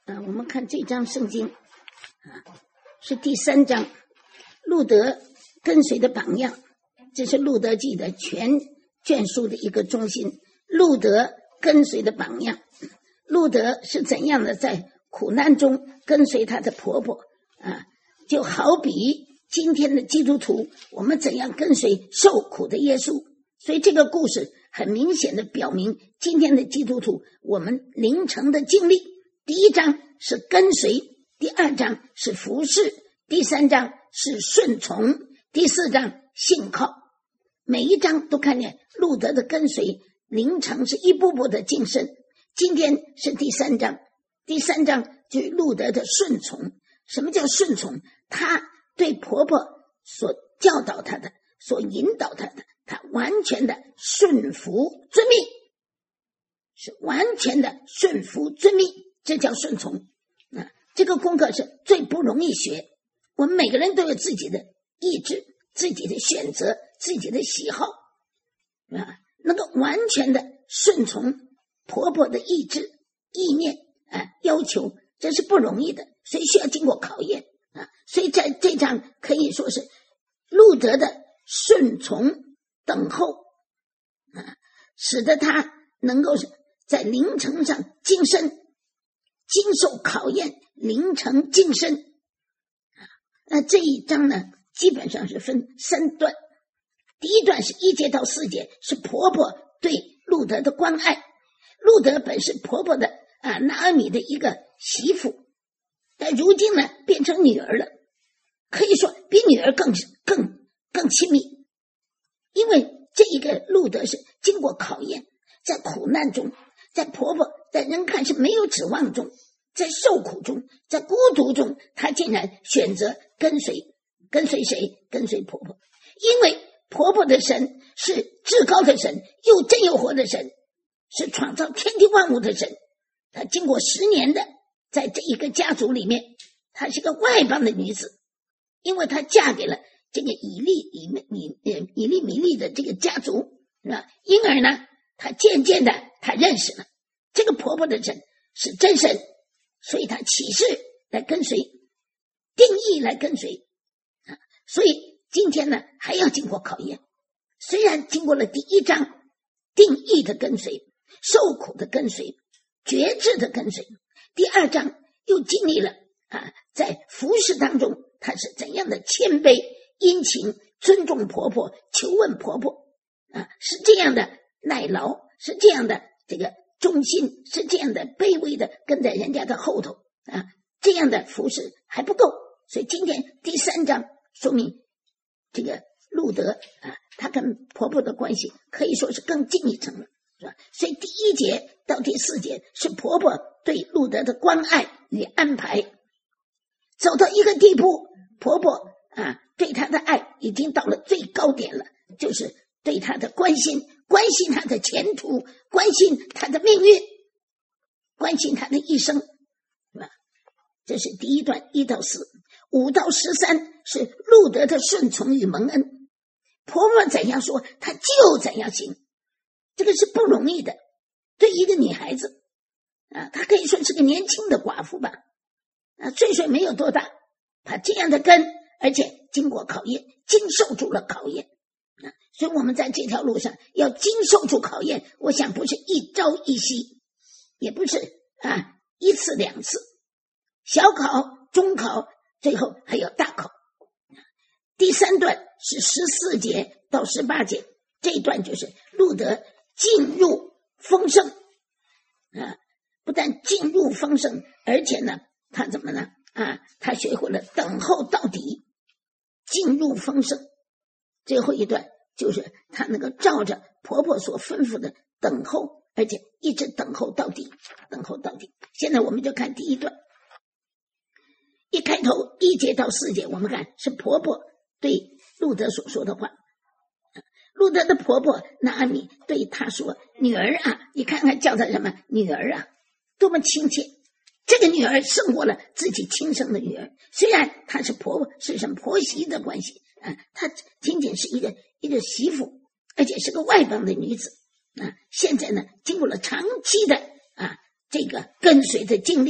我们看这章圣经是第3章，路德跟随的榜样，这是路德记的全卷书的一个中心。路德跟随的榜样，路德是怎样的在苦难中跟随她的婆婆就好比今天的基督徒，我们怎样跟随受苦的耶稣。所以这个故事很明显的表明今天的基督徒我们灵程的经历。第1章是跟随，第2章是服侍，第3章是顺从，第4章信靠。每一章都看见路德的跟随，灵程是一步步的晋升。今天是第3章，第3章就是路德的顺从。什么叫顺从？他对婆婆所教导他的，所引导他的，他完全的顺服遵命，是完全的顺服遵命，这叫顺从。这个功课是最不容易学。我们每个人都有自己的意志，自己的选择，自己的喜好能够完全的顺从婆婆的意志、意念要求，这是不容易的，所以需要经过考验所以在这章可以说是路德的顺从等候使得他能够在灵程上晋升，经受考验，灵程晋升那这一章呢，基本上是分3段。第1段是1节到4节，是婆婆对路德的关爱。路德本是婆婆的拿俄米的一个媳妇，但如今呢变成女儿了，可以说比女儿更亲密。因为这一个路德是经过考验，在苦难中，在婆婆在人看是没有指望中，在受苦中，在孤独中，她竟然选择跟随谁？跟随婆婆。因为婆婆的神是至高的神，又真又活的神，是创造天地万物的神。她经过10年的在这一个家族里面，她是个外邦的女子，因为她嫁给了这个以利米利的这个家族因而呢她渐渐的她认识了这个婆婆的神是真神，所以她起誓来跟随，定义来跟随所以今天呢还要经过考验。虽然经过了第1章定义的跟随，受苦的跟随，觉知的跟随，第2章又经历了在服侍当中她是怎样的谦卑、殷勤、尊重婆婆、求问婆婆是这样的耐劳，是这样的这个忠心，是这样的卑微的跟在人家的后头这样的服侍还不够。所以今天第3章说明这个路德她跟婆婆的关系可以说是更进一层了，是吧？所以第1节到第4节是婆婆对路德的关爱与安排，走到一个地步，婆婆对她的爱已经到了最高点了，就是对她的关心她的前途，关心她的命运，关心她的一生，是吧？这是第1段1到4。5到13是路德的顺从与蒙恩，婆婆怎样说她就怎样行，这个是不容易的。对一个女孩子她可以说是个年轻的寡妇吧岁没有多大，她这样的跟，而且经过考验，经受住了考验所以我们在这条路上要经受住考验，我想不是一朝一夕，也不是1次2次，小考、中考，最后还有大考。第3段是14节到18节，这一段就是路德进入丰盛不但进入丰盛，而且呢他怎么呢他学会了等候到底，进入丰盛。最后一段就是他能够照着婆婆所吩咐的等候，而且一直等候到底，等候到底。现在我们就看第1段，一开头1节到4节，我们看是婆婆对路德所说的话。路德的婆婆拿俄米对她说，女儿你看看叫她什么女儿多么亲切，这个女儿胜过了自己亲生的女儿。虽然她是婆婆，是什么婆媳的关系她仅仅是一个媳妇，而且是个外邦的女子现在呢经过了长期的这个跟随的经历，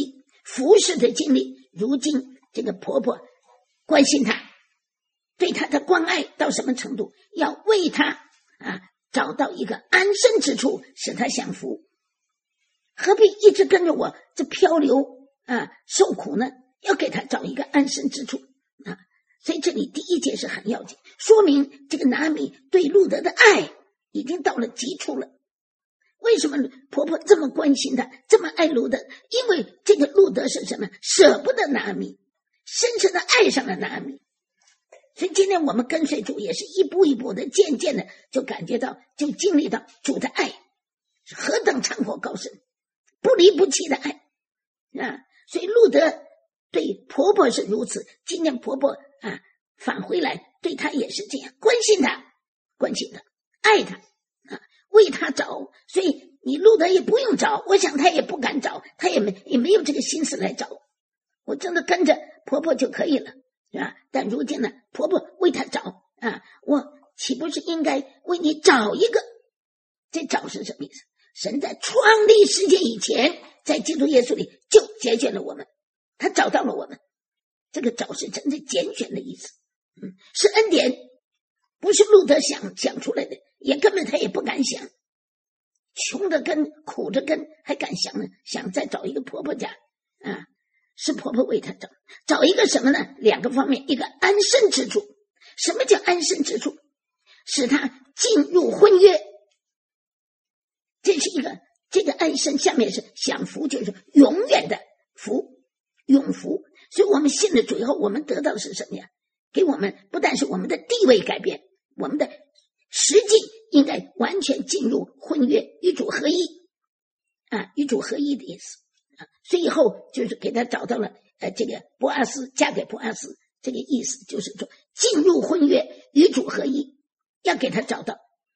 服侍的经历，如今这个婆婆关心她，对她的关爱到什么程度，要为她找到一个安身之处，使她享福。何必一直跟着我这漂流受苦呢？要给她找一个安身之处所以这里第一节是很要紧，说明这个拿俄米对路得的爱已经到了极处了。为什么婆婆这么关心她，这么爱路得？因为这个路得是什么？舍不得拿俄米，深深的爱上了拿俄米。所以今天我们跟随主也是一步一步的，渐渐的就感觉到，就经历到主的爱是何等长阔高深，不离不弃的爱所以路得对婆婆是如此，今天婆婆返回来对她也是这样，关心她，爱她为她找。所以你路得也不用找，我想她也不敢找，她也没有这个心思来找，我真的跟着婆婆就可以了，是吧？但如今呢，婆婆为她找我岂不是应该为你找一个？这找是什么意思？神在创立世界以前，在基督耶稣里就拣选了我们，他找到了我们。这个找是真的拣选的意思，是恩典，不是路得想出来的，也根本他也不敢想，穷着根苦着根还敢想呢？想再找一个婆婆家是婆婆为他找一个什么呢？两个方面，一个安身之处。什么叫安身之处？使他进入婚约，这是一个，这个安身下面是享福，就是永远的福，永福。所以我们信了主以后，我们得到的是什么呀？给我们不但是我们的地位改变，我们的实际应该完全进入婚约，与主合一与主合一的意思所以以后就是给他找到了这个波阿斯，嫁给波阿斯，这个意思就是说进入婚约，与主合一，要给他找到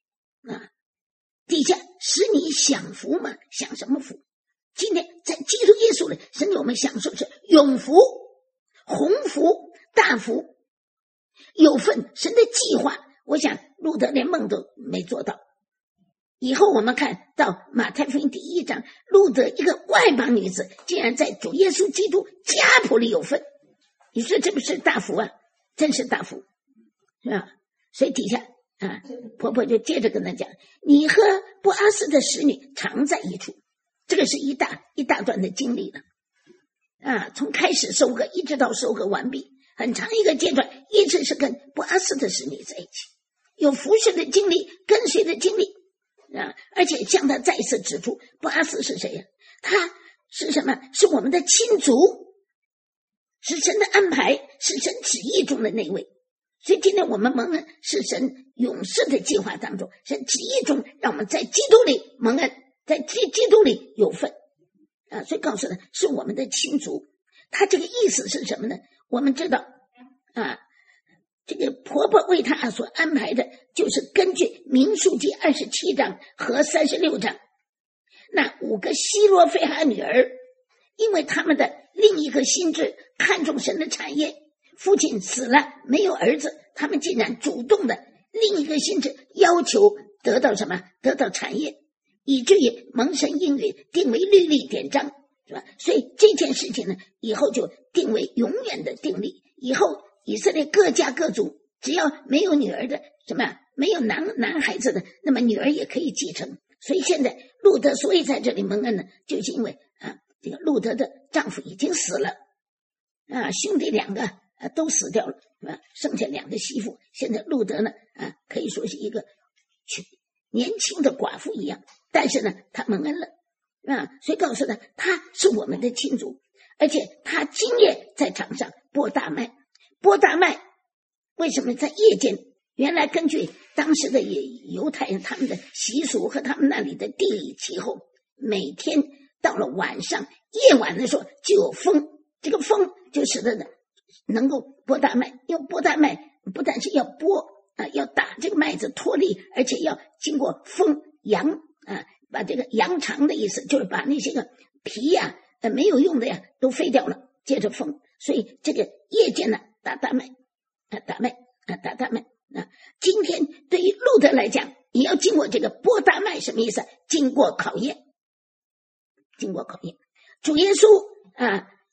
底下使你享福嘛，享什么福？今天在基督耶稣里，神给我们享受是永福、鸿福、大福、有份。神的计划，我想路得连梦都没做到。以后我们看到马太福音第1章，路得一个外邦女子，竟然在主耶稣基督家谱里有份。你说这不是大福真是大福，是吧？所以底下婆婆就接着跟他讲，你和波阿斯的使女常在一处。这个是一大段的经历了从开始收割一直到收割完毕，很长一个阶段，一直是跟波阿斯的使女在一起，有服侍的经历，跟随的经历而且向他再次指出，波阿斯是谁呀？他是什么？是我们的亲族，是神的安排，是神旨意中的那位。所以今天我们蒙恩是神永世的计划当中，神旨意中让我们在基督里蒙恩，在基督里有份所以告诉他是我们的亲族。他这个意思是什么呢？我们知道这个婆婆为他所安排的，就是根据民数记27章和36章那5个希罗非哈女儿，因为他们的另一个心志看重神的产业，父亲死了没有儿子，他们竟然主动的另一个心志要求得到什么？得到产业，以至于蒙神应允，定为律例典章，是吧？所以这件事情呢，以后就定为永远的定例。以后以色列各家各族，只要没有女儿的，什么没有男孩子的，那么女儿也可以继承。所以现在路得所以在这里蒙恩呢，就是因为这个路得的丈夫已经死了兄弟2个都死掉了，剩下2个媳妇。现在路得呢可以说是一个年轻的寡妇一样，但是呢他蒙恩了所以告诉他是我们的亲族，而且他今夜在场上播大麦。播大麦为什么在夜间？原来根据当时的犹太人他们的习俗和他们那里的地理气候，每天到了晚上夜晚的时候就有风，这个风就使得能够播大麦。因为播大麦不但是要播要打这个麦子脱粒，而且要经过风扬把这个扬长的意思就是把那些个皮没有用的都废掉了，接着风。所以这个夜间呢打大麦打大麦今天对于路得来讲，你要经过这个播大麦，什么意思？经过考验。主耶稣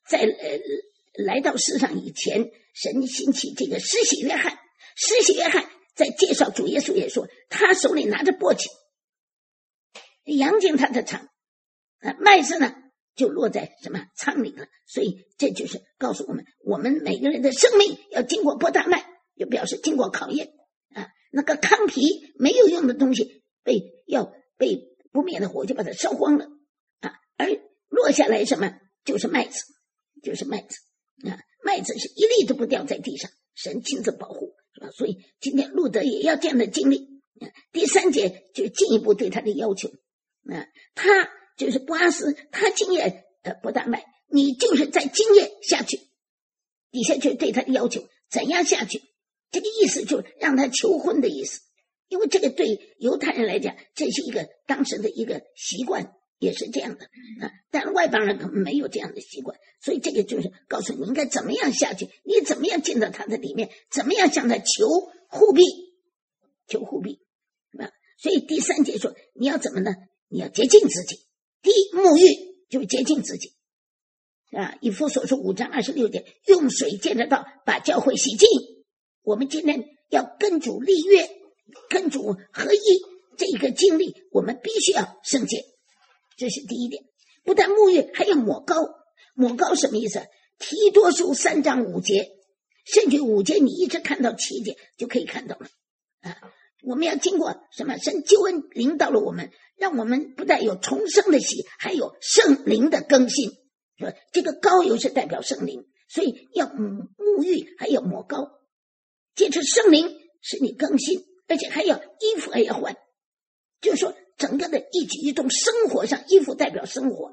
在来到世上以前，神兴起这个施洗约翰。施洗约翰在介绍主耶稣也说，他手里拿着簸箕，扬进他的场，麦子呢就落在什么仓里了。所以这就是告诉我们，我们每个人的生命要经过播大麦，就表示经过考验那个糠皮没有用的东西要被不灭的火就把它烧光了而落下来什么就是麦子，麦子是一粒都不掉在地上，神亲自保护，是吧？所以今天路德也要这样的经历。第3节就进一步对他的要求他就是波阿斯，他经验播大麦，你就是在经验下去，底下就对他的要求怎样下去，这个意思就是让他求婚的意思。因为这个对犹太人来讲，这是一个当时的一个习惯，也是这样的但外邦人可能没有这样的习惯，所以这个就是告诉你应该怎么样下去，你怎么样进到他的里面，怎么样向他求护庇所以第3节说你要怎么呢？你要洁净自己。第一，沐浴就是洁净自己以弗所书5章26节，用水借着道把教会洗净。我们今天要跟主立约，跟主合一，这一个经历我们必须要圣洁，这是第一点。不但沐浴，还要抹膏。抹膏什么意思？提多书3章5节，甚至5节你一直看到7节就可以看到了我们要经过什么？神救恩领导了我们，让我们不但有重生的喜，还有圣灵的更新。这个膏油是代表圣灵，所以要沐浴，还要抹膏，借着圣灵使你更新，而且还要衣服还要换。就是说整个的一举一动，生活上衣服代表生活，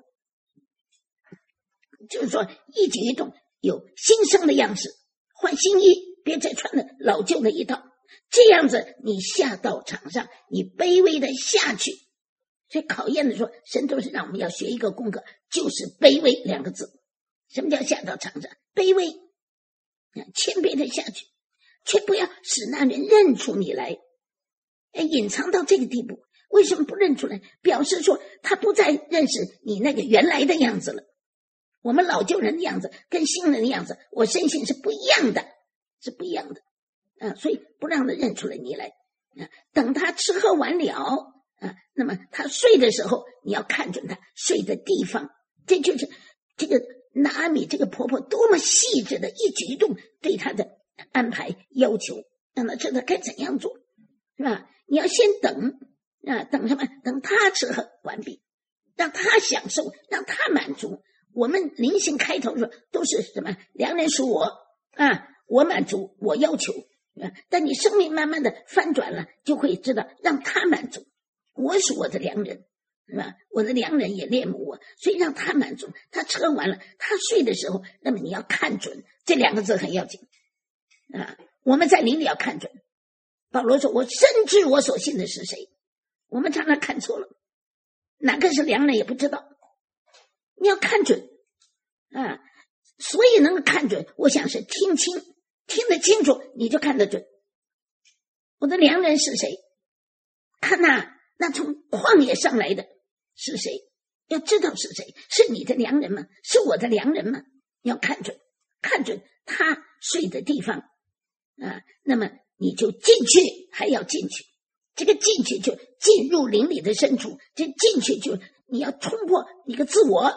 就是说一举一动有新生的样式，换新衣，别再穿的老旧的一套，这样子你下到场上，你卑微的下去。所以考验的时候，神都是让我们要学一个功课，就是卑微2个字。什么叫下到场上？卑微谦卑的下去，却不要使那人认出你来隐藏到这个地步。为什么不认出来？表示说他不再认识你那个原来的样子了。我们老旧人的样子跟新人的样子，我深信是不一样的，所以不让他认出来你来等他吃喝完了那么他睡的时候，你要看准他睡的地方。这就是这个拿阿米这个婆婆多么细致的一举一动对他的安排要求，让他知道该怎样做，是吧？你要先等等什么？等他吃喝完毕，让他享受，让他满足。我们灵性开头的时候都是什么？良人属我我满足，我要求但你生命慢慢的翻转了，就会知道让他满足。我是我的良人，是吧？我的良人也恋慕我，所以让他满足。他吃完了，他睡的时候，那么你要看准，这2个字很要紧我们在灵里要看准。保罗说我深知我所信的是谁。我们常常看错了，哪个是良人也不知道，你要看准所以能够看准，我想是听得清楚，你就看得准。我的良人是谁？看那从旷野上来的是谁？要知道是谁，是你的良人吗？是我的良人吗？你要看准他睡的地方那么你就进去，还要进去。这个进去就进入灵里的深处，这进去就你要冲破你个自我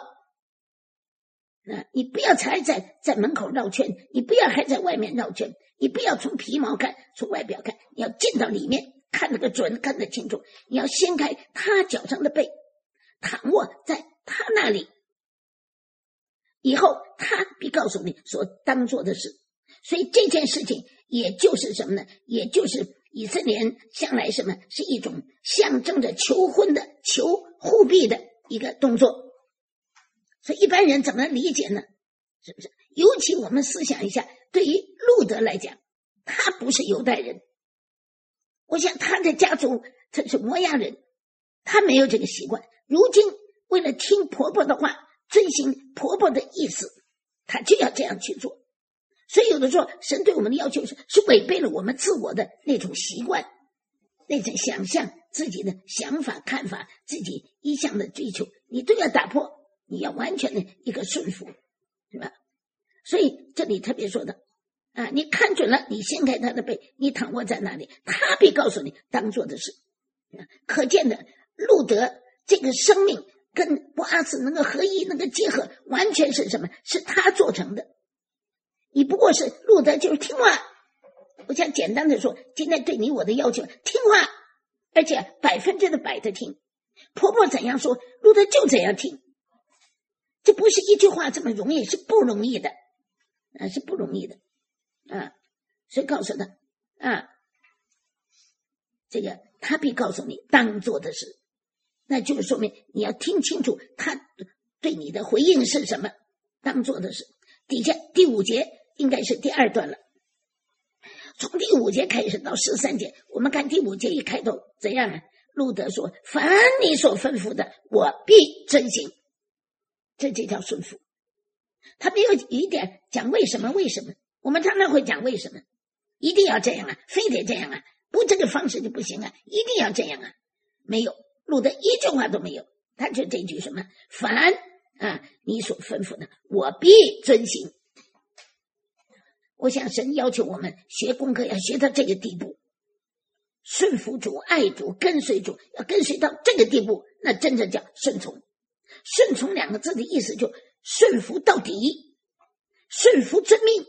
你不要才在门口绕圈，你不要还在外面绕圈，你不要从皮毛看，从外表看，你要进到里面，看得个准，看得清楚。你要掀开他脚上的背，躺卧在他那里，以后他必告诉你所当做的事。所以这件事情也就是什么呢？也就是以色列人向来什么是一种象征着求婚的、求护庇的一个动作。所以一般人怎么理解呢？是不是？尤其我们思想一下，对于路德来讲，他不是犹太人，我想他的家族他是摩押人，他没有这个习惯。如今为了听婆婆的话，遵行婆婆的意思，他就要这样去做。所以有的时候神对我们的要求是违背了我们自我的那种习惯，那种想象，自己的想法看法，自己一向的追求，你都要打破，你要完全的一个顺服，是吧？ 这里特别说的你看准了，你掀开他的背，你躺卧在那里，他必告诉你当做的事。可见的路德这个生命跟波阿斯那个合一，那个结合，完全是什么？是他做成的。你不过是路德就是听话。我想简单的说，今天对你我的要求，听话，而且100%的听。婆婆怎样说，路德就怎样听。这不是一句话这么容易，是不容易的是不容易的所以告诉他这个他必告诉你当做的事，那就是说明你要听清楚他对你的回应是什么，当做的事。底下第5节应该是第2段了，从第5节开始到13节，我们看第5节一开头怎样路德说，凡你所吩咐的，我必遵行。这就叫顺服。他没有一点讲为什么，我们常常会讲为什么，一定要这样非得这样不这个方式就不行一定要这样没有，路德一句话都没有，他就这句什么，凡你所吩咐的，我必遵行。我想神要求我们学功课要学到这个地步，顺服主，爱主，跟随主，要跟随到这个地步，那真正叫顺从。顺从2个字的意思就顺服到底，顺服遵命，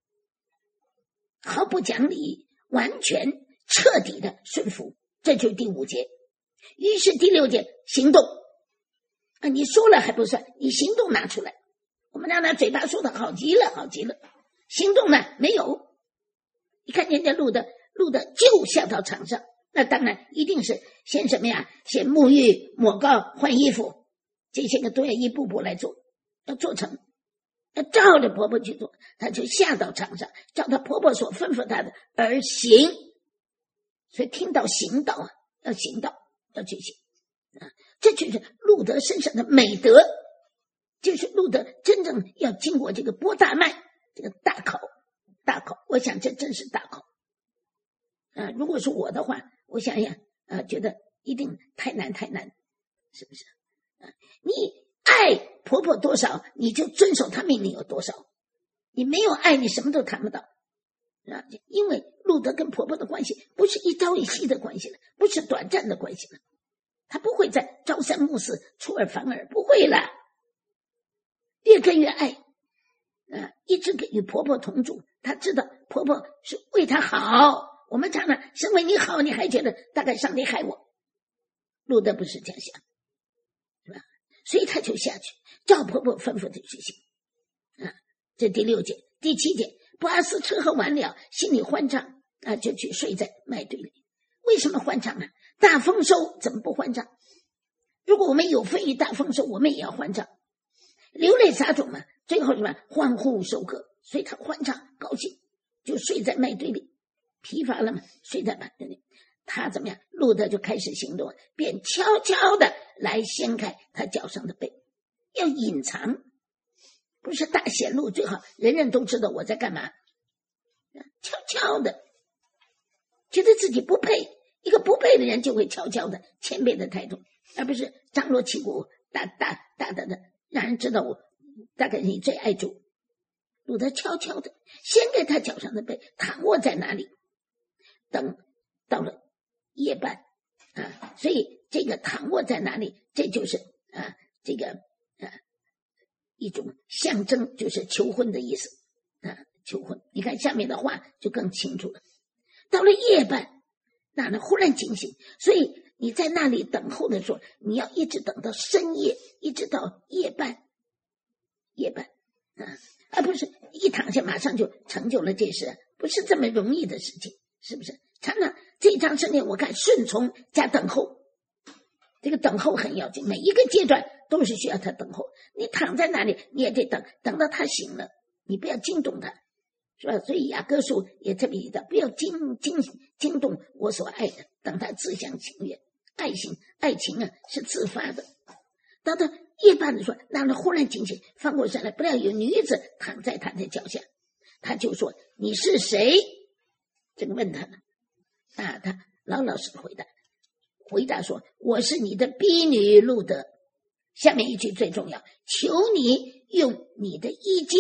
毫不讲理，完全彻底的顺服，这就是第5节。于是第6节行动你说了还不算，你行动拿出来。我们让他嘴巴说的好极了，行动呢没有。你看人家路德就下到场上，那当然一定是先什么呀？先沐浴、抹膏、换衣服，这些个都要一步步来做，要做成，要照着婆婆去做。她就下到场上，照她婆婆所吩咐她的而行。所以听到行道要行道，要去行这就是路德身上的美德，就是路德真正要经过这个波大麦这个大考。我想这真是大考如果是我的话，我想想觉得一定太难，是不是你爱婆婆多少，你就遵守她命令有多少。你没有爱，你什么都谈不到因为路德跟婆婆的关系不是一朝一夕的关系了，不是短暂的关系了，他不会在朝三暮四出尔反尔，不会了，越跟越爱一直与婆婆同住，他知道婆婆是为他好。我们常常是为你好，你还觉得大概上帝害我。路德不是这样想，是吧？所以他就下去照婆婆吩咐的去行这第6节。第7节，波阿斯吃喝完了，心里欢畅就去睡在麦堆里。为什么欢畅大丰收怎么不欢畅？如果我们有分于大丰收，我们也要欢畅。流泪撒种最后什么欢呼收割，所以他欢畅高兴，就睡在麦堆里。疲乏了睡在麦堆里。他怎么样？路德就开始行动，便悄悄的来掀开他脚上的被，要隐藏，不是大显露，最好人人都知道我在干嘛。悄悄的，觉得自己不配，一个不配的人就会悄悄的谦卑的态度，而不是张罗旗鼓，大的让人知道我大概你最爱主。路德悄悄的掀开他脚上的被，躺卧在哪里，等到了夜半所以这个躺卧在哪里，这就是这个一种象征，就是求婚的意思求婚。你看下面的话就更清楚了。到了夜半，那忽然惊醒，所以你在那里等候的时候，你要一直等到深夜，一直到夜半而不是一躺下马上就成就了这事，不是这么容易的事情，是不是？常常这一章圣经我看顺从加等候，这个等候很要紧，每一个阶段都是需要他等候。你躺在那里你也得等到他醒了，你不要惊动他，是吧？所以雅各书也特别提到，不要惊动我所爱的，等他自相情愿。爱情是自发的。到他夜半的时候，让他忽然惊醒，翻过身来，不料有女子躺在他的脚下，他就说你是谁？这个问他呢他老老实回答说我是你的婢女路德。下面一句最重要，求你用你的衣襟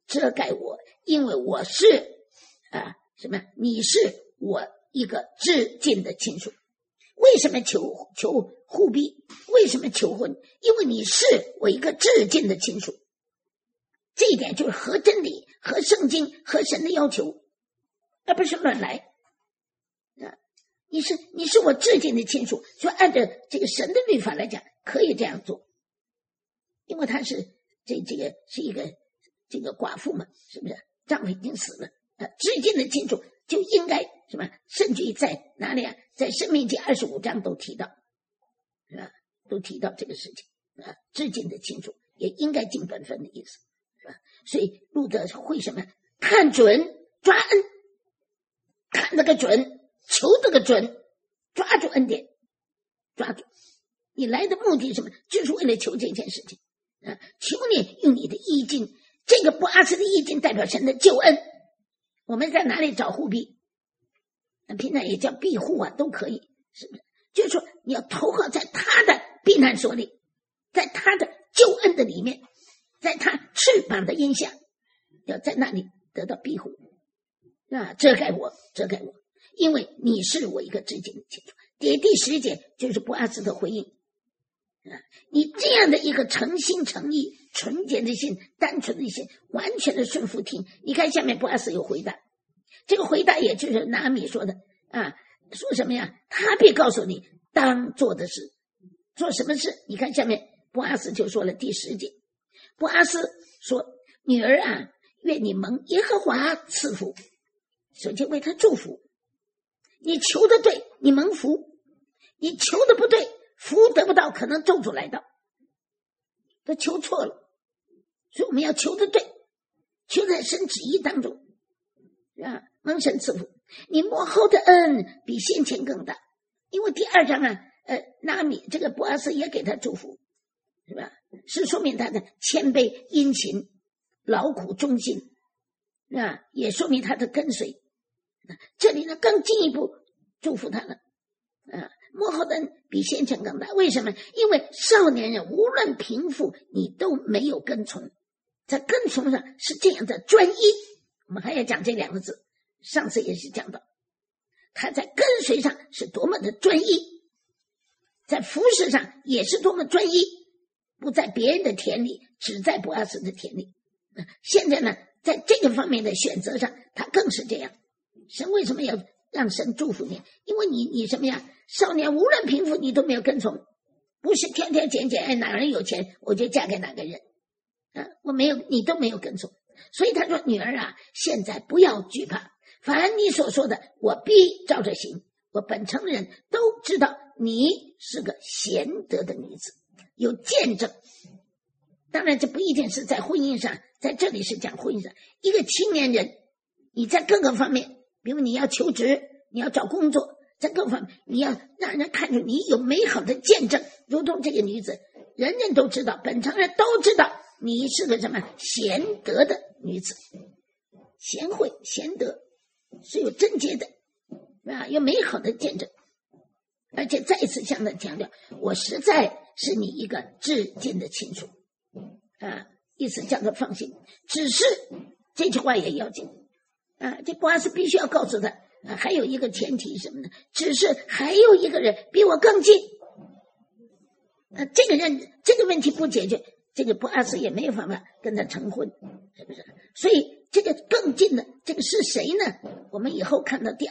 遮盖我，因为我是你是我一个至近的亲属。为什么求互庇？为什么求婚？因为你是我一个至近的亲属。这一点就是合真理、合圣经、合神的要求，而不是乱来。你是我至近的亲属，所以按照这个神的律法来讲，可以这样做，因为他是这个是一个这个寡妇嘛，是不是？丈夫已经死了，至近的亲属就应该什么？甚至于在哪里啊？在申命记25章都提到，是吧？都提到这个事情至近的亲属也应该尽本分的意思，是吧？所以路德会什么？看准抓恩，看那个准，求这个准，抓住恩典，抓住。你来的目的是什么？就是为了求这件事情求你用你的义尽。这个波阿斯的义尽代表神的救恩。我们在哪里找护庇？平常也叫庇护都可以，是不是？就是说你要投靠在他的避难所里，在他的救恩的里面，在他翅膀的荫下，要在那里得到庇护遮盖我，遮盖我，因为你是我一个至近的亲属。第10节就是波阿斯的回应你这样的一个诚心诚意、纯洁的心、单纯的心，完全的顺服听。你看下面波阿斯有回答，这个回答也就是拿俄米说的说什么呀？他必告诉你当做的事，做什么事？你看下面波阿斯就说了第10节，波阿斯说：“女儿愿你蒙耶和华赐福。”首先为他祝福，你求的对，你蒙福；你求的不对，福得不到，可能咒诅来到，都求错了。所以我们要求的对，求在神旨意当中蒙神赐福。你末后的恩比先前更大，因为第2章拿米这个波阿斯也给他祝福，是吧？是说明他的谦卑、殷勤、劳苦、忠心也说明他的跟随。这里呢更进一步祝福他了末后的恩比先前更大。为什么？因为少年人无论贫富，你都没有跟从，在跟从上是这样的专一。我们还要讲这2个字，上次也是讲到他在跟随上是多么的专一，在服侍上也是多么专一，不在别人的田里，只在波阿斯的田里现在呢在这个方面的选择上他更是这样。神为什么要让神祝福你？因为你什么呀？少年无论贫富你都没有跟从，不是挑挑拣拣哪个人有钱我就嫁给哪个人我没有，你都没有跟从。所以他说女儿现在不要惧怕，凡你所说的我必照着行。我本城人都知道你是个贤德的女子，有见证。当然这不一定是在婚姻上，在这里是讲婚姻上。一个青年人你在各个方面，比如你要求职，你要找工作，在各方面你要让人看出你有美好的见证，如同这个女子，人人都知道，本城人都知道你是个什么贤德的女子，贤惠贤德，是有贞洁的有美好的见证。而且再一次向他强调，我实在是你一个至近的亲属意思叫他放心。只是这句话也要紧这波阿斯必须要告诉他还有一个前提什么呢？只是还有一个人比我更近这个人这个问题不解决，这个波阿斯也没有办法跟他成婚，是不是？所以这个更近的这个是谁呢？我们以后看到第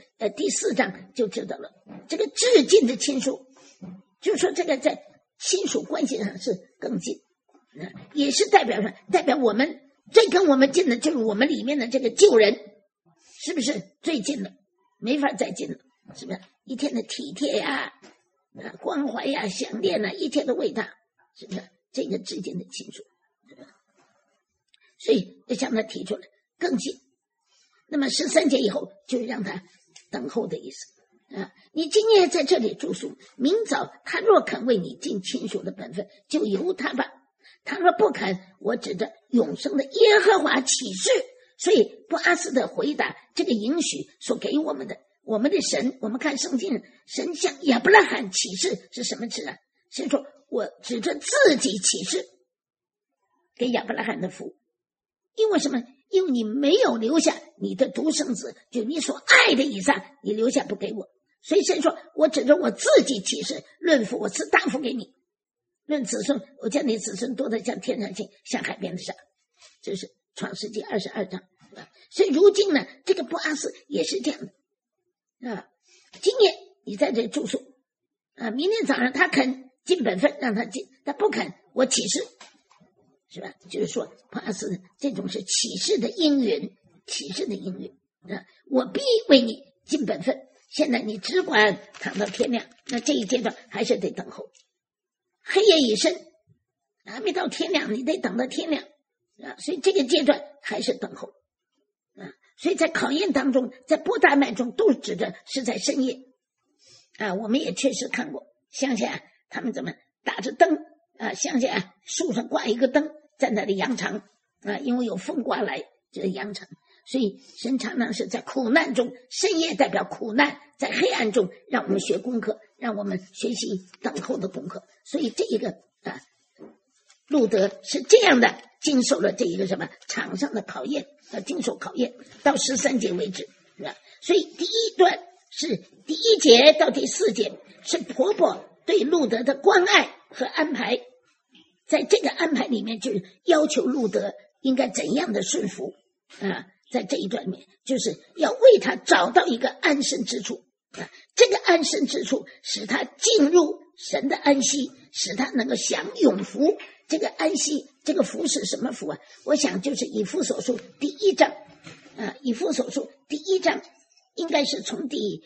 4章就知道了。这个至近的亲属，就是说这个在亲属关系上是更近也是代表我们最跟我们近的就是我们里面的这个旧人，是不是最近了？没法再近了，是不是？一天的体贴关怀想念一切都为他，是不是？这个至近的亲属，所以就向他提出来更近。那么13节以后就让他等候的意思你今夜在这里住宿，明早他若肯为你尽亲属的本分，就由他吧。他若不肯，我指着永生的耶和华起誓。所以波阿斯的回答，这个允许所给我们的，我们的神，我们看圣经，神向亚伯拉罕起誓是什么旨是说我指着自己起誓给亚伯拉罕的福， 因为什么？因为你没有留下你的独生子，就你所爱的以撒，你留下不给我。所以神说，我指着我自己起誓，论福我赐大福给你，论子孙我将你子孙多得像天上星，像海边的沙。这是创世纪22章。所以如今呢，这个波阿斯也是这样的啊。今夜你在这住宿啊，明天早上他肯尽本分让他尽，他不肯我起誓，是吧？就是说波阿斯这种是起誓的应允，起誓的应允啊，我必为你尽本分。现在你只管躺到天亮，那这一阶段还是得等候。黑夜已深，还没到天亮，你得等到天亮啊，所以这个阶段还是等候啊。所以在考验当中，在波大麦中都指的是在深夜啊。我们也确实看过乡下他们怎么打着灯啊，乡下树上挂一个灯在那里扬长啊，因为有风刮来这扬长。所以神常常是在苦难中，深夜代表苦难，在黑暗中让我们学功课，让我们学习等候的功课。所以这一个啊，路德是这样的经受了这一个什么场上的考验，经受考验到13节为止，是吧？所以第一段是第1节到第4节是婆婆对路德的关爱和安排，在这个安排里面就是要求路德应该怎样的顺服啊。在这一段里面就是要为他找到一个安身之处啊，这个安身之处使他进入神的安息，使他能够享永福。这个安息，这个福是什么福啊？我想就是以弗所书第1章啊，以弗所书第1章应该是从第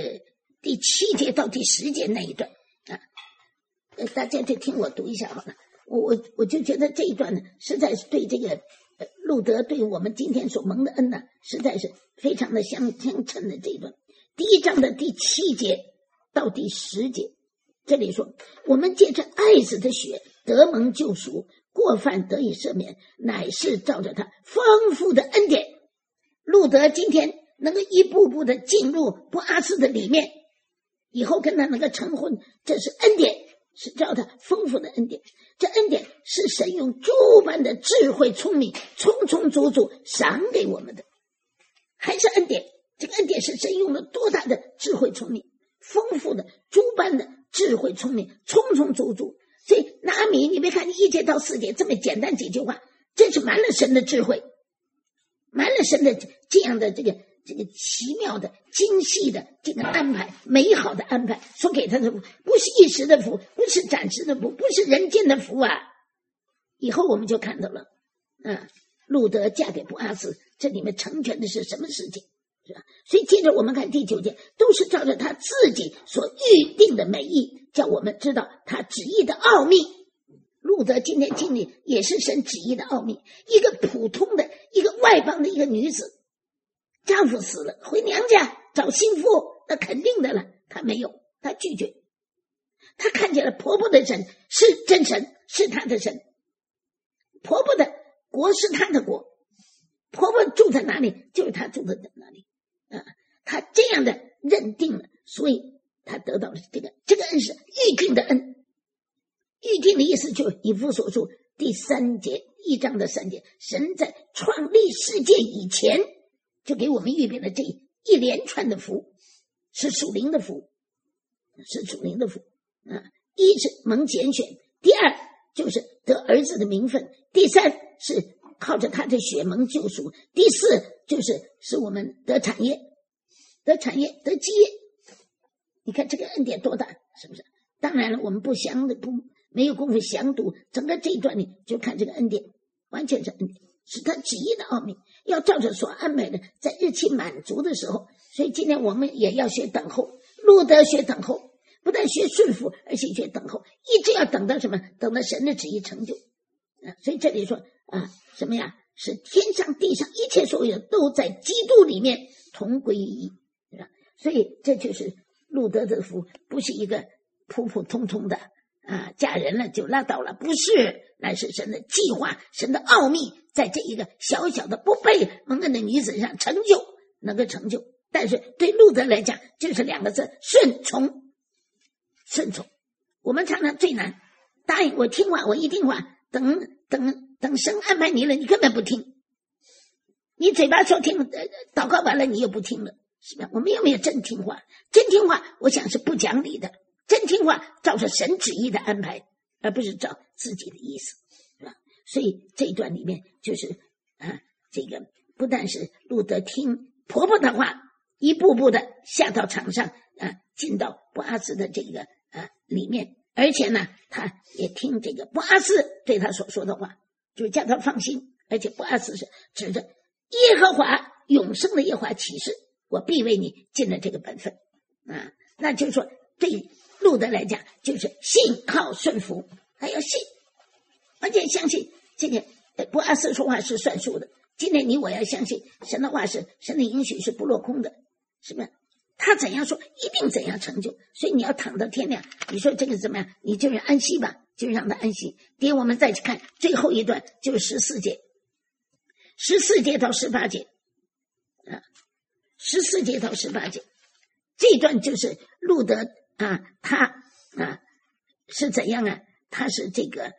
7节到第10节那一段啊，大家就听我读一下好了。我就觉得这一段呢，实在是对这个路德对我们今天所蒙的恩呢，实在是非常的相称的。这一段第1章的第7节到第10节，这里说我们借着爱子的血得蒙救赎，过犯得以赦免，乃是照着他丰富的恩典。路德今天能够一步步的进入波阿斯的里面，以后跟他能够成婚，这是恩典，是照他丰富的恩典。这恩典是神用诸般的智慧聪明充充足足赏给我们的，还是恩典。这个恩典是神用了多大的智慧聪明，丰富的诸般的智慧聪明充充足足。所以拿阿米，你别看1节到4节这么简单几句话，这是满了神的智慧，满了神的这样的这个奇妙的精细的这个安排，美好的安排所给他的福，不是一时的福，不是暂时的福，不是人间的福啊。以后我们就看到了路德嫁给波阿斯，这里面成全的是什么事情，是吧？所以接着我们看第9节，都是照着他自己所预定的美意，叫我们知道他旨意的奥秘。路德今天经历也是神旨意的奥秘。一个普通的一个外邦的一个女子，丈夫死了，回娘家找新妇，那肯定的了。她没有，她拒绝。她看见了婆婆的神是真神，是她的神。婆婆的国是她的国，婆婆住在哪里，就是她住在哪里啊。她这样的认定了，所以她得到了这个恩是预定的恩。预定的意思就是以弗所书第3节1章的3节，神在创立世界以前就给我们预备了这一连串的福，是属灵的福，是属灵的福啊。一是蒙拣选，第二就是得儿子的名分，第三是靠着他的血蒙救赎，第四就是使我们得产业，得基业。你看这个恩典多大，是不是？当然了，我们没有功夫详读整个这一段里，就看这个恩典，完全是恩典，是他旨意的奥秘，要照着所安排的，在日期满足的时候。所以今天我们也要学等候，路德学等候，不但学顺服，而且学等候，一直要等到什么？等到神的旨意成就所以这里说什么呀？是天上地上一切所有都在基督里面同归于一，是吧？所以这就是路德的福，不是一个普普通通的嫁人了就拉倒了，不是，乃是神的计划，神的奥秘，在这一个小小的不被蒙恩的女子上能够成就。但是对路德来讲，就是2个字：顺从。顺从，我们常常最难答应，我听话，我一听话，等神安排你了，你根本不听， 你嘴巴说听，祷告完了你又不听了，是吧？我们有没有真听话？真听话，我想是不讲理的。真听话，照着神旨意的安排，而不是照自己的意思，是吧？所以这一段里面就是这个不但是路德听婆婆的话，一步步的下到场上进到波阿斯的这个里面，而且呢，他也听这个波阿斯对他所说的话，就是叫他放心。而且波阿斯是指着耶和华永生的耶和华起誓，我必为你尽了这个本分那就是说对路德来讲就是信靠顺服，还要信，而且相信这个波阿斯说话是算数的。今天你我要相信神的话是神的应许是不落空的，是不是？他怎样说一定怎样成就，所以你要躺到天亮，你说这个怎么样，你就是安息吧，就让他安息。第二，我们再去看最后一段，就是14节，14节到18节14节到18节，这一段就是路德他是怎样他是这个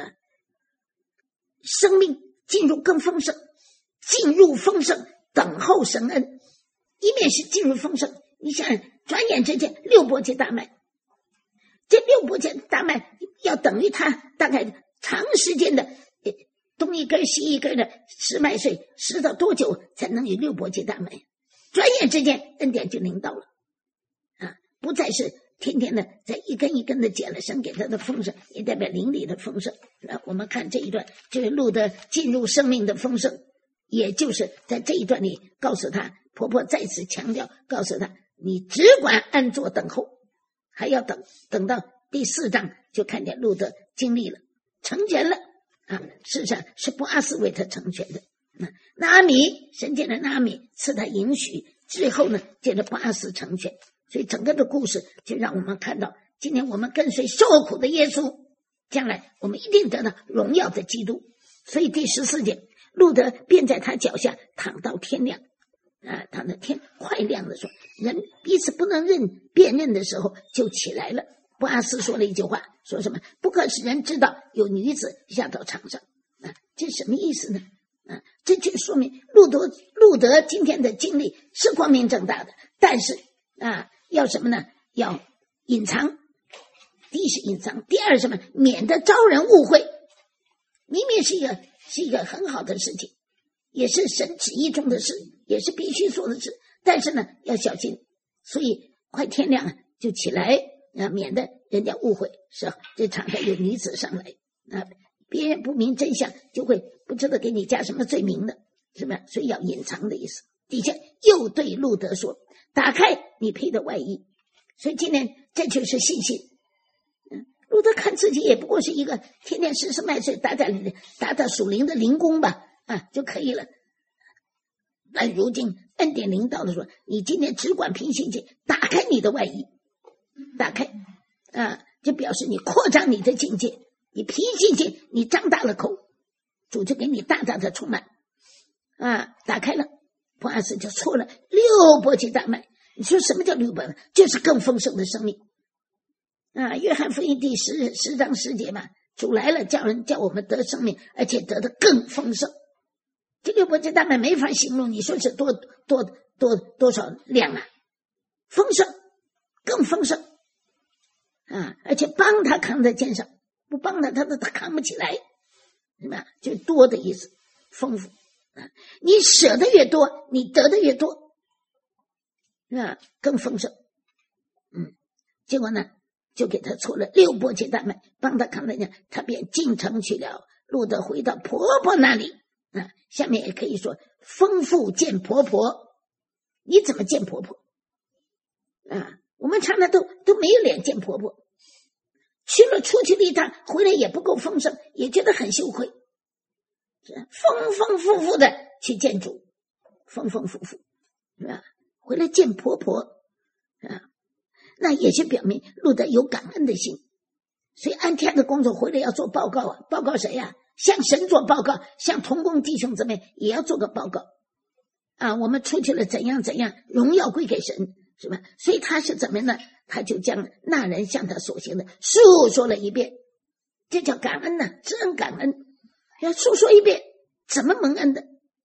生命进入更丰盛，进入丰盛，等候神恩。一面是进入丰盛，你想转眼之间6簸箕大麦，这6簸箕大麦要等于他大概长时间的东一根西一根的拾麦穗，拾到多久才能有6簸箕大麦？转眼之间恩典就临到了不再是天天的在一根一根的捡了神给他的丰盛，也代表灵里的丰盛。我们看这一段就是路德进入生命的丰盛，也就是在这一段里告诉他，婆婆再次强调告诉他，你只管安坐等候，还要等到第4章就看见路德经历了成全了事实上是波阿斯为他成全的。拿阿米神借着拿阿米赐他应许，最后呢借着波阿斯成全。所以整个的故事就让我们看到，今天我们跟随受苦的耶稣，将来我们一定得到荣耀的基督。所以第14节，路德便在他脚下躺到天亮躺到天快亮的时候，人彼此不能辨认的时候就起来了。波阿斯说了一句话，说什么？不可使人知道有女子下到场上这什么意思呢？这就说明路德今天的经历是光明正大的，但是要什么呢？要隐藏。第一是隐藏，第二什么？免得招人误会。明明是一个很好的事情，也是神旨意中的事，也是必须做的事，但是呢要小心。所以快天亮就起来免得人家误会是这场上有女子上来别人不明真相，就会不知道给你加什么罪名的，是吧？所以要隐藏的意思。底下又对路德说，打开你披的外衣。所以今天这就是信心。路德看自己也不过是一个天天拾麦穗打属灵的灵工吧就可以了。但如今恩典领导的说，你今天只管凭信心打开你的外衣，打开就表示你扩张你的境界，你凭信心你张大了口，主就给你大大的充满打开了，波阿斯就错了6簸箕大麦。你说什么叫6簸？就是更丰盛的生命约翰福音第10章10节嘛，主来了叫我们得生命，而且得的更丰盛。这6簸箕大麦没法形容，你说是多少量丰盛，更丰盛而且帮他扛在肩上，不帮他扛不起来，是吧？就多的意思，丰富你舍得越多，你得的越多更丰盛结果呢就给他错了6簸箕大麦，帮他扛在肩，他便进城去了。路德回到婆婆那里下面也可以说丰富见婆婆。你怎么见婆婆我们常常都没有脸见婆婆，出去了一趟回来也不够丰盛，也觉得很羞愧，丰丰富富的去见主，丰丰富富是吧？回来见婆婆那也是表明路德有感恩的心。所以安天的工作回来要做报告报告谁向神做报告，向同工弟兄姊妹也要做个报告我们出去了怎样怎样，荣耀归给神，是吧？所以他是怎么呢？他就将那人向他所行的述说了一遍，这叫感恩知恩感恩，要述说一遍怎么蒙恩的。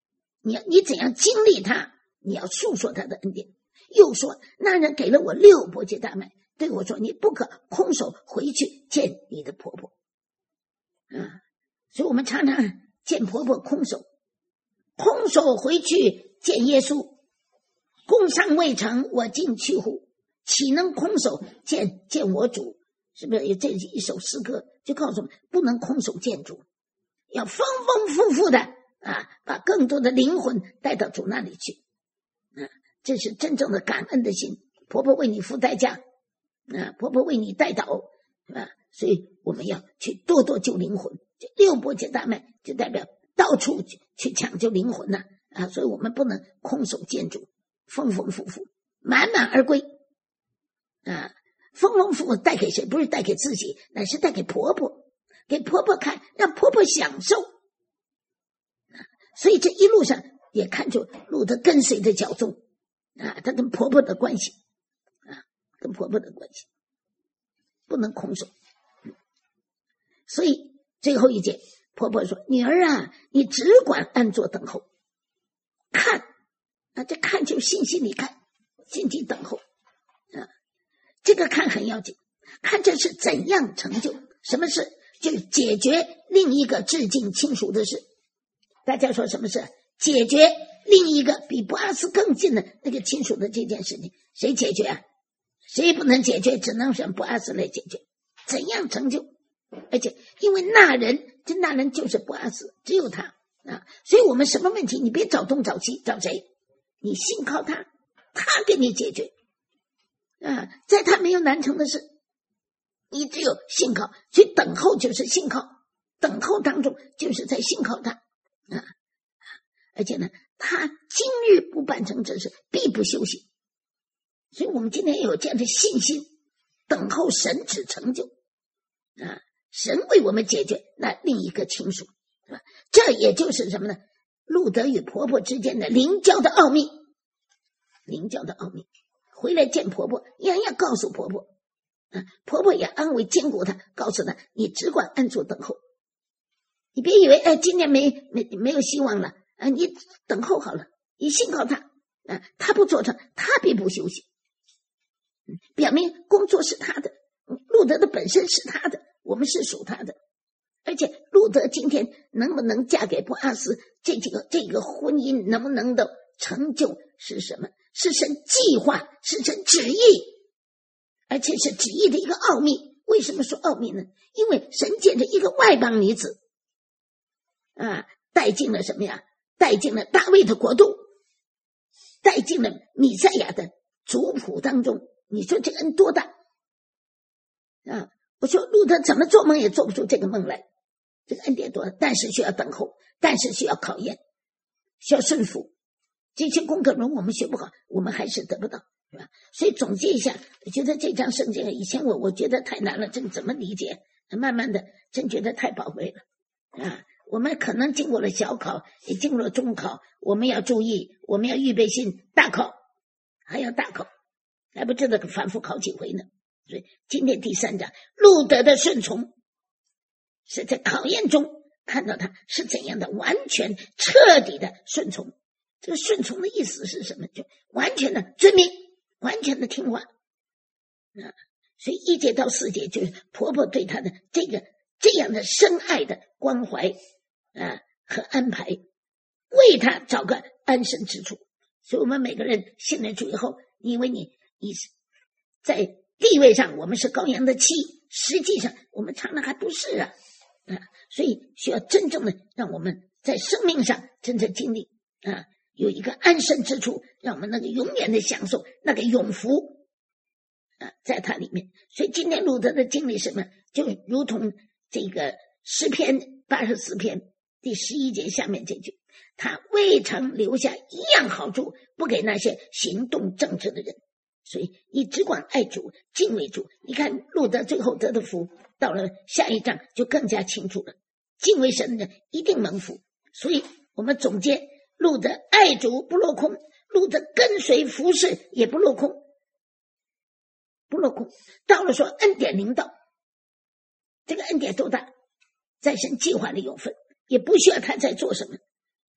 你怎样经历他，你要诉说他的恩典。又说那人给了我6簸箕大麦，对我说你不可空手回去见你的婆婆。所以我们常常见婆婆空手回去见耶稣。工尚未成，我竟去乎？岂能空手见我主？是不是有这一首诗歌就告诉我们，不能空手见主，要丰丰富富的把更多的灵魂带到主那里去。这是真正的感恩的心。婆婆为你付代价，婆婆为你代祷，所以我们要去多多救灵魂。这6簸箕大麦就代表到处去抢救灵魂所以我们不能空手见主，丰丰富富满满而归。丰丰富富带给谁？不是带给自己，乃是带给婆婆，给婆婆看，让婆婆享受。所以这一路上也看出路德跟随的脚踪她跟婆婆的关系跟婆婆的关系不能空手。所以最后一节，婆婆说：“女儿你只管安坐等候，看这看就是信心里看，静静等候这个看很要紧，看这是怎样成就什么事，就解决另一个至近亲属的事。大家说什么事？解决另一个比波阿斯更近的那个亲属的这件事情，谁解决谁不能解决，只能选波阿斯来解决。怎样成就？而且因为那人就是波阿斯，只有他所以我们什么问题你别找东找西，找谁？你信靠他，他给你解决在他没有难成的事，你只有信靠。所以等候就是信靠，等候当中就是在信靠他而且呢，他今日不办成这事，必不休息。所以我们今天有这样的信心，等候神只成就神为我们解决那另一个亲属这也就是什么呢？路德与婆婆之间的灵交的奥秘。回来见婆婆，样样告诉婆婆婆婆也安慰坚固她，告诉她你只管安坐等候，你别以为今天没有希望了你等候好了，你信靠他他不做成，他必不休息表明工作是他的，路德的本身是他的，我们是属他的。而且路德今天能不能嫁给波阿斯，这个婚姻能不能的成就是什么？是神计划，是神旨意，而且是旨意的一个奥秘。为什么说奥秘呢？因为神借着一个外邦女子带进了什么呀？带进了大卫的国度，带进了弥赛亚的族谱当中。你说这个恩多大我说路德怎么做梦也做不出这个梦来，这个恩典多大，但是需要等候，但是需要考验，需要顺服。这些功课如果我们学不好，我们还是得不到，是吧？所以总结一下，我觉得这章圣经以前我觉得太难了，真怎么理解？慢慢的真觉得太宝贵了我们可能经过了小考，也经过了中考，我们要注意，我们要预备心，大考还要大考，还不知道反复考几回呢。所以今天第3章，路德的顺从是在考验中看到他是怎样的完全彻底的顺从。这个顺从的意思是什么？就完全的遵命，完全的听话所以1节到4节就是婆婆对她的这样的深爱的关怀和安排，为她找个安身之处。所以我们每个人信了主以后，因为你在地位上我们是羔羊的妻，实际上我们常常还不是所以需要真正的让我们在生命上真正经历有一个安身之处，让我们能够永远的享受那个永福在它里面。所以今天路德的经历什么，就如同这个诗篇84篇第11节下面这句，他未曾留下一样好处不给那些行动正直的人。所以你只管爱主，敬畏主。你看路德最后得的福，到了下一章就更加清楚了，敬畏神的人一定蒙福。所以我们总结，路德爱主不落空，路德跟随服侍也不落空，到了说恩典临到，这个恩典多大，在神计划里有份，也不需要他在做什么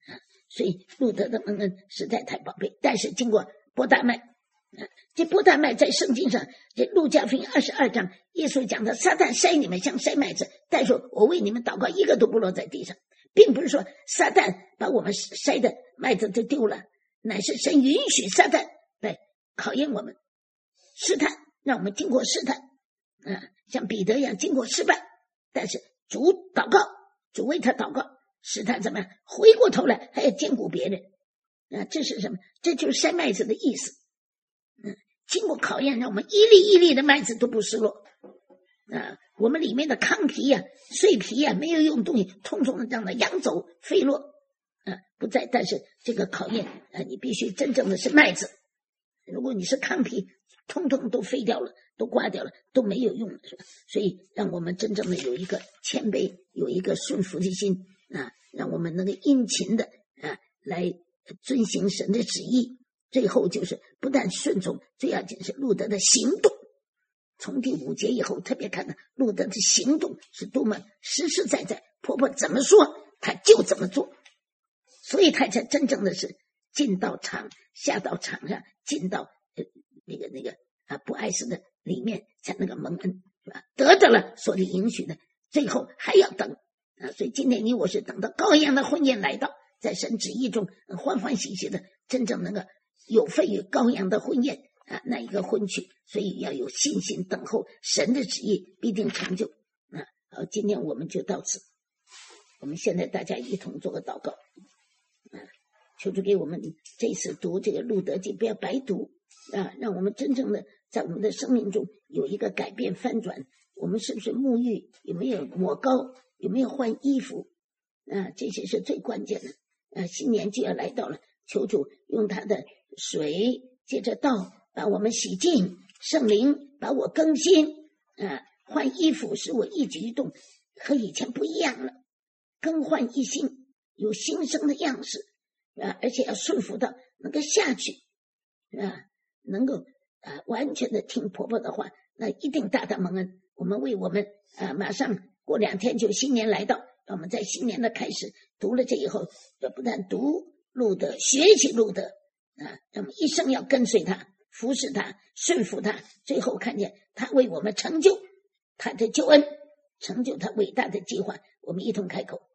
所以路德的蒙恩实在太宝贝。但是经过伯大麦，这伯大麦在圣经上，这路加福音22章，耶稣讲的撒旦筛你们像筛麦子，但是我为你们祷告，一个都不落在地上，并不是说撒旦把我们筛的麦子都丢了，乃是神允许撒旦来考验我们，试探，让我们经过试探，像彼得一样经过失败，但是主祷告，主为他祷告，使他怎么样回过头来还要兼顾别人，这是什么？这就是筛麦子的意思。经过考验，让我们一粒一粒的麦子都不失落。我们里面的糠皮呀、碎皮呀，没有用东西，通通的让它扬走飞落，不在。但是这个考验，你必须真正的是麦子。如果你是糠皮，通通都飞掉了，都刮掉了，都没有用了，是吧？所以让我们真正的有一个谦卑，有一个顺服的心，让我们能够殷勤的来遵行神的旨意。最后就是不但顺从，最要紧是路德的行动。从第5节以后，特别看到路德的行动是多么实实在在，婆婆怎么说他就怎么做，所以他才真正的是进到场，下到场上，进到那个不碍事的里面，才能够蒙恩，是吧？得到了所里应许的，最后还要等所以今天你我是等到羔羊的婚宴来到，在神旨意中欢欢喜喜的，真正能够有份于羔羊的婚宴那一个婚娶，所以要有信心等候神的旨意必定成就。好，今天我们就到此。我们现在大家一同做个祷告。求主给我们这次读这个路德记不要白读让我们真正的在我们的生命中有一个改变翻转。我们是不是沐浴，有没有抹膏，有没有换衣服这些是最关键的。新年就要来到了，求主用他的水接着道把我们洗净，圣灵把我更新换衣服使我一举一动和以前不一样了，更换一新，有新生的样式而且要顺服到能够下去能够完全的听婆婆的话，那一定大大蒙恩。我们为我们马上过2天就新年来到，让我们在新年的开始读了这以后，不但读路德，学习路德让我们一生要跟随他，服侍他，顺服他，最后看见他为我们成就他的救恩，成就他伟大的计划。我们一同开口。